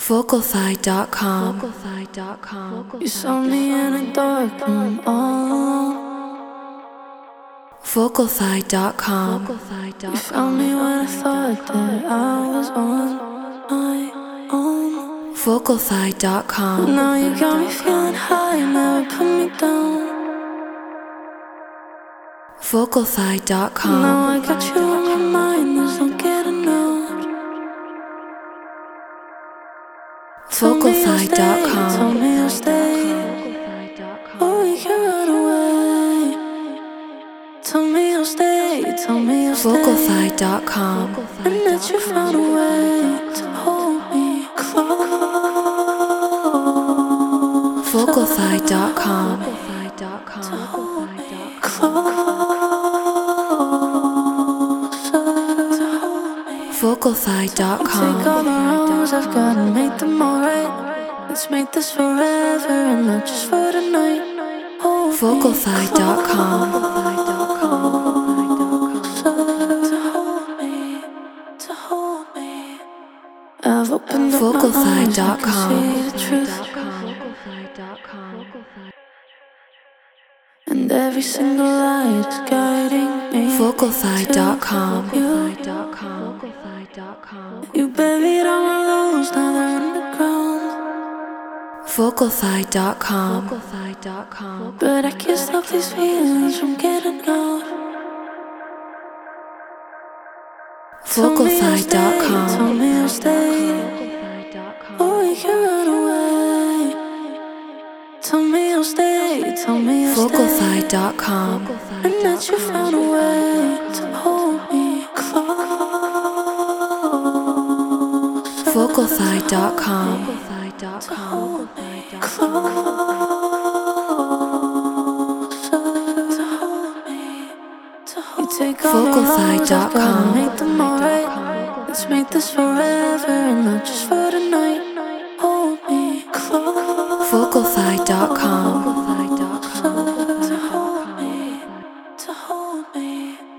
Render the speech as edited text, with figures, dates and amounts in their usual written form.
Vocalfy.com. You saw me in a dark room all alone. Vocalfy.com. You found me when I thought that I was on my own. Vocalfy.com. Now you got me feeling high, never put me down. Vocalfy.com. Now I got you on my mind, there's no getting out. Vocalfy.com. Told me you'll stay, or we can run away. Told me you'll stay, told me you'll stay. Vocalfy.com. And that you found a way to hold me close. Vocalfy.com. To hold me closer. Vocalfy.com. Take all the wrongs I've got and make them alright. Let's make this forever and not just for tonight. Hold me Vocalfy.com. to hold me. I've opened up my eyes, I can see the truth. And every single light is guiding me. Vocalfy.com. You buried all of those, now they're underground. Vocalfy.com. But I can't stop these feelings from getting out. Vocalfy.com. Told me you'll stay, or we can run away. Told me you'll stay, told me you'll stay. Vocalfy.com. And that you found a way to hold me close. Vocalfy.com. To hold me closer. To hold me. You take all the wrongs I've got and make them alright. Let's make this forever and not just for tonight. Hold me close. Vocalfy.com. To hold me. To hold me.